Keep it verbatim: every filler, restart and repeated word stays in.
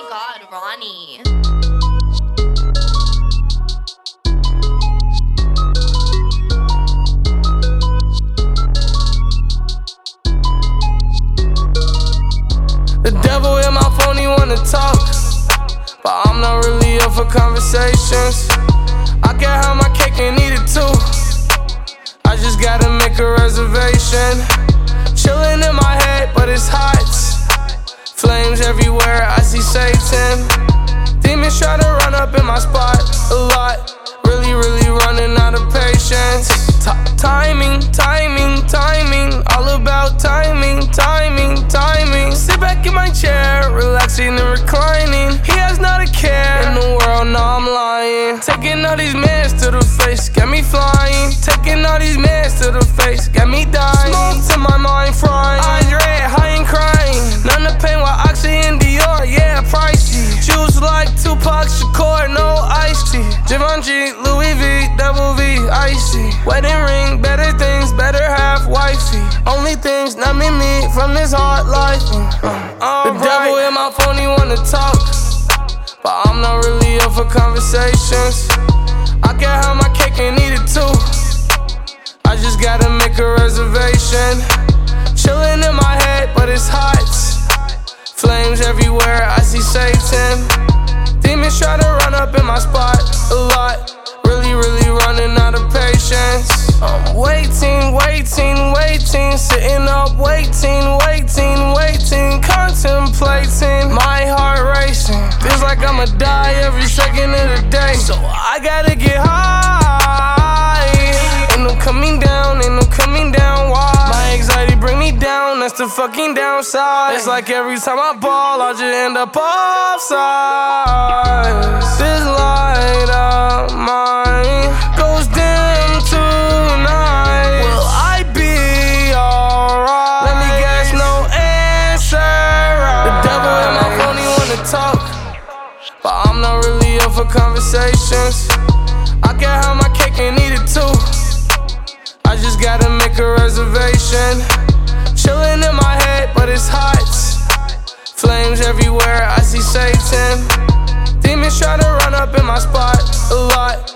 God, Ronnie. The devil in my phone, he wanna talk, but I'm not really up for conversations. I can have my cake and eat it too. I just gotta make a reservation. Chillin' in my head, but it's hot. Flames everywhere, I see Satan. Demons try to run up in my spot a lot. Really, really running out of patience. T timing, timing, timing. All about timing, timing, timing. Sit back in my chair, relaxing and reclining. He has not a care in the world, no, I'm lying. Taking all these mans to the face, got me flying. Taking all these mans to the face, got me dying. Smoke to my mind frying. Eyes red, high and crying. None of pain while Oxy and Dior, yeah, pricey. Juice like Tupac Shakur, no iced tea. Givenchy, Louis V, double V, icy. Wedding ring, better things, better half wifey. Only things numbing me from this hard life. Uh, the right. Devil in my phone, he wanna talk, but I'm not really up for conversations. I can have my cake and eat it too. I just gotta make a reservation. Chillin' in my head, but it's hot. Flames everywhere, I see Satan. Demons try to run up in my spot a lot. Really, really running out of patience. I'm waiting, waiting, waiting. Sitting up, waiting, waiting, waiting. Contemplating, my heart racing. Feels like I'ma die every second of the day. So I gotta get high. Ain't no coming down, ain't no coming down. Why? My anxiety bring me down, that's the fucking downside. It's like every time I ball, I just end up offside. This light of mine goes dim tonight. Will I be alright? Let me guess, no answer. The devil in my phone, he wanna talk, but I'm not really up for conversations. I can have my cake and eat it too. I just gotta make a reservation. Chillin' in my head, but it's hot. Flames everywhere, I see Satan. Demons try to run up in my spot a lot.